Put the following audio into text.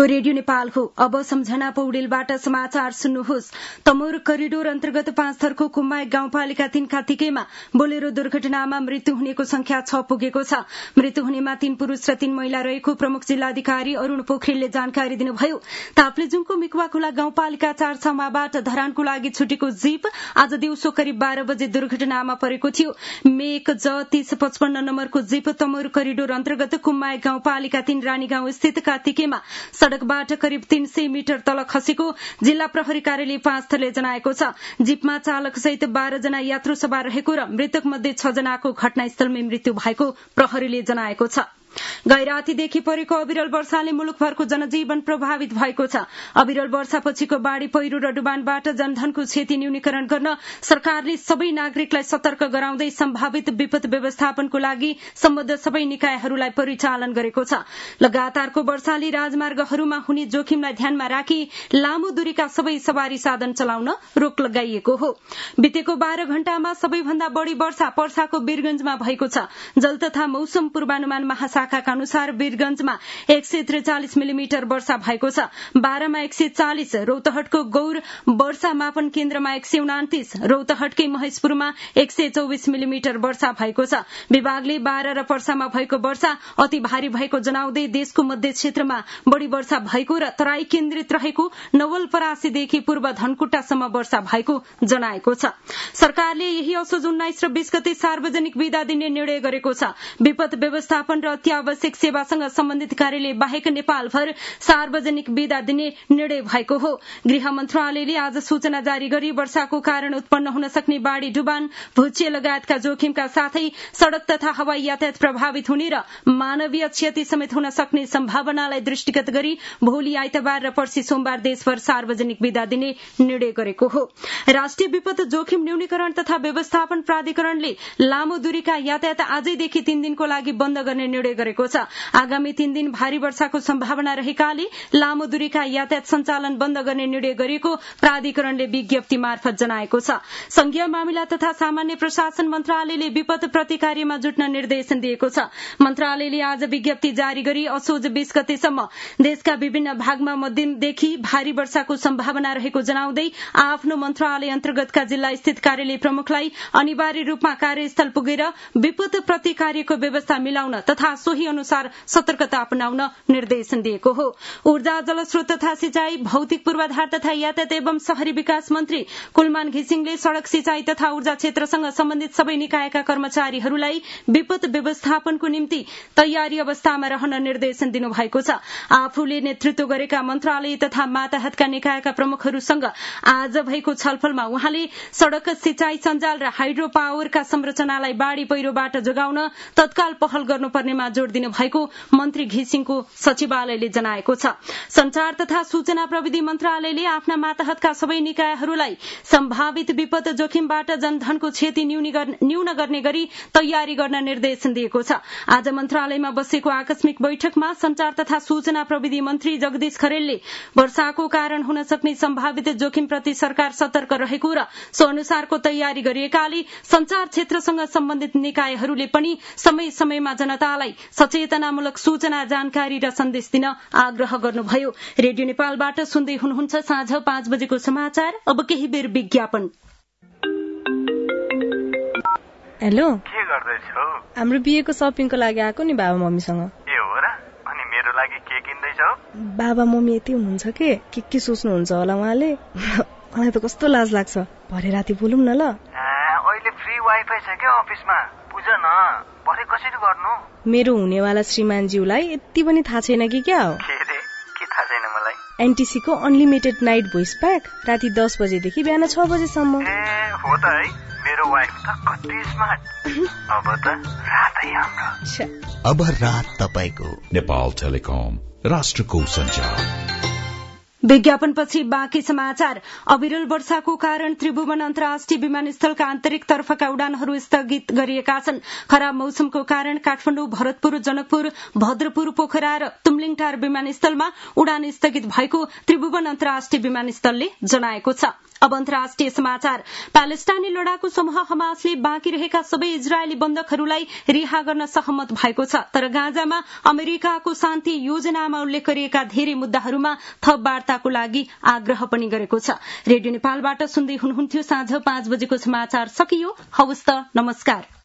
Radio Nepal हो। अब सम्झना पौडेलबाट समाचार सुन्नुहोस्। तमोर करिडोर अन्तर्गत 5 थरको कुम्मा गाउँपालिका 3 कातिकेमा बोलेरो दुर्घटनामा मृत्यु हुनेको संख्या 6 पुगेको छ। मृत्यु हुनेमा 3 पुरूष र 3 महिला रहेको प्रमुख जिल्लाधिकारी अरूण पोखरेलले जानकारी दिनुभयो। ताप्लेजुङको मिकुवाखोला गाउँपालिका 4 छामाबाट धरानको लागि छुटेको जीप आज दिउँसो करिब 12 बजे दुर्घटनामा परेको थियो। मेक ज 3055 नम्बरको जीप तमोर करिडोर अन्तर्गत कुम्मा गाउँपालिका 3 रानीगाउँ स्थित कातिकेमा सड़कबाट करिब 300 मिटर तल खसेको जिल्ला प्रहरी कार्यालय 5 थरले जनाएको छ। जीपमा चालक सहित 12 जना यात्रु सवार रहेको र मृतक मध्ये 6 जनाको घटनास्थलमै मृत्यु भएको प्रहरीले जनाएको छ। गैरातीदेखि परेको अविरल वर्षाले मुलुकभरको जनजीवन प्रभावित भएको छ। अविरल वर्षापछिको बाढ़ी पहिरो र डुबानबाट जनधनको क्षति न्यूनीकरण गर्न सरकारले सबै नागरिकलाई सतर्क गराउँदै सम्भावित विपद व्यवस्थापनको लागि सम्बद्ध सबै निकायहरूलाई परिचालन गरेको छ। लगातारको वर्षाले राजमार्गहरूमा हुने जोखिमलाई ध्यानमा राखी लामो दूरीका सबै सवारी साधन चलाउन रोक लगाइएको हो। बितेको 12 घण्टामा सबैभन्दा बढ़ी वर्षा पर्साको वीरगंजमा भएको छ। जल तथा मौसम पूर्वानुमान महाशाखाका अनुसार वीरगंजमा 143 मिलिमिटर वर्षा भएको छ। बारामा 140, रौतहटको गौर वर्षा मापन केन्द्रमा 129, रौतहटकै महेशपुरमा 124 मिलिमिटर वर्षा भएको छ। विभागले बारा र पर्सामा भएको वर्षा अति भारी भएको जनाउँदै देशको मध्य क्षेत्रमा बढ़ी वर्षा भएको र तराई केन्द्रित रहेको नवलपरासीदेखि पूर्व धनकुटासम्म वर्षा भएको जनाएको छ। सरकारले यही असोज 19 र 20 गते सार्वजनिक बिदा दिने निर्णय गरेको छ। विपद व्यवस्थापन र अत्यावश्यक सेवासँग सम्बन्धित कार्यालय बाहेक नेपालभर सार्वजनिक बिदा दिने निर्णय भएको हो। गृह मन्त्रालयले आज सूचना जारी गरी वर्षाको कारण उत्पन्न हुन सक्ने बाढ़ी डुबान, भूच्य लगायतका जोखिमका साथै सड़क तथा हवाई यातायात प्रभावित हुने र मानवीय क्षति समेत हुन सक्ने सम्भावनालाई दृष्टिगत गरी भोलि आइतबार र पर्सि सोमबार देशभर सार्वजनिक बिदा दिने निर्णय गरेको हो। राष्ट्रिय विपद जोखिम न्यूनीकरण तथा व्यवस्थापन प्राधिकरणले लामो दूरीका यातायात आजैदेखि 3 दिनको लागि बन्द गर्ने निर्णय गरेको छ। आगामी 3 दिन भारी वर्षाको सम्भावना रहेकाले लामो दूरीका यातायात सञ्चालन बन्द गर्ने निर्णय गरिएको प्राधिकरणले विज्ञप्ति मार्फत जनाएको छ। संघीय मामिला तथा सामान्य प्रशासन मन्त्रालयले विपद प्रतिकार्यमा जुट्न निर्देशन दिएको छ। मन्त्रालयले आज विज्ञप्ति जारी गरी असोज 20 गतेसम्म देशका विभिन्न भागमा मध्यमदेखि भारी वर्षाको सम्भावना रहेको जनाउँदै आफ्नो मन्त्रालय अन्तर्गतका जिल्ला स्थित कार्यालय प्रमुखलाई अनिवार्य रूपमा कार्यस्थल पुगेर विपद प्रतिकार्यको व्यवस्था मिलाउन तथा सोही अनुसार सतर्कता अपनाउन निर्देशन दिएको हो। ऊर्जा, जलस्रोत तथा सिंचाई, भौतिक पूर्वाधार तथा यातायात एवं शहरी विकास मन्त्री कुलमान घिसिङले सड़क सिंचाई तथा ऊर्जा क्षेत्रसँग सम्बन्धित सबै निकायका कर्मचारीहरूलाई विपद व्यवस्थापनको निम्ति तयारी अवस्थामा रहन निर्देशन दिनुभएको छ। आफूले नेतृत्व गरेका मन्त्रालय तथा माताहतका निकायका प्रमुखहरूसँग आज भएको छलफलमा उहाँले सड़क सिंचाई सञ्जाल र हाइड्रो पावरका संरचनालाई बाढ़ी पहिरोबाट जोगाउन तत्काल पहल गर्नुपर्नेमा जोड़ दिनु भएको मन्त्री घिसिङको सचिवालयले जनाएको छ। संचार तथा सूचना प्रविधि मन्त्रालयले आफ्ना मातहतका सबै निकायहरूलाई सम्भावित विपद जोखिमबाट जनधनको क्षति न्यून गर्ने गरी तयारी गर्न निर्देशन दिएको छ। आज मन्त्रालयमा बसेको आकस्मिक बैठकमा संचार तथा सूचना प्रविधि मन्त्री जगदीश खरेलले वर्षाको कारण हुन सक्ने सम्भावित जोखिमप्रति सरकार सतर्क रहेको र सो अनुसारको तयारी गरिएकाले संचार क्षेत्रसँग सम्बन्धित निकायहरूले पनि समय समयमा जनतालाई सचेतनामूलक सूचना, जानकारी र सन्देश दिन आग्रह गर्नुभयो। रेडियो नेपालबाट सुन्दै हुनुहुन्छ साँझ 5 बजेको समाचार। अब केही बेर विज्ञापन। हेलो, के गर्दैछौ? हाम्रो बिहेको शपिङको लागि आएको नि बाबा मम्मीसँग। ए हो र? अनि मेरो लागि के किन्दैछौ? बाबा मम्मी यति हुनुहुन्छ के सोच्नुहुन्छ होला उहाँले। मलाई त कस्तो लाज लाग्छ। भरे राति बोलौँ न ल। अहिले फ्री वाइफाई छ के अफिसमा? बुझ न, भरे कसरी गर्नु? मेरो हुनेवाला श्रीमानज्यूलाई यति पनि थाहा छैन कि क्या हो? के थाहा छैन मलाई? एनटीसी को अनलिमिटेड नाइट भोइस प्याक राति 10 बजेदेखि बिहान 6 बजेसम्म। हो त है, मेरो वाइफ त कति स्मार्ट। अब त रातै हाम्रो। अब रात तपाईको। नेपाल टेलिकम, राष्ट्रको सञ्चार। विज्ञापनपछि बाँकी समाचार। अविरल वर्षाको कारण त्रिभुवन अन्तर्राष्ट्रिय विमानस्थलका आन्तरिक तर्फका उडानहरू स्थगित गरिएका छन्। खराब मौसमको कारण काठमाडौँ, भरतपुर, जनकपुर, भद्रपुर, पोखरा र तुमलिङटार विमानस्थलमा उडान स्थगित भएको त्रिभुवन अन्तर्राष्ट्रिय विमानस्थलले जनाएको छ। अब अन्तर्राष्ट्रिय समाचार। प्यालेस्टाइनी लडाकु समूह हमासले बाँकी रहेका सबै इजरायली बन्दकहरूलाई रिहा गर्न सहमत भएको छ, तर गाजामा अमेरिकाको शान्ति योजनामा उल्लेख गरिएका धेरै मुद्दाहरूमा थप वार्ताको लागि आग्रह पनि गरेको छ। रेडियो नेपालबाट सुन्दै हुनुहुन्थ्यो। साँझ 5 बजेको समाचार सकियो। हवस् त, नमस्कार।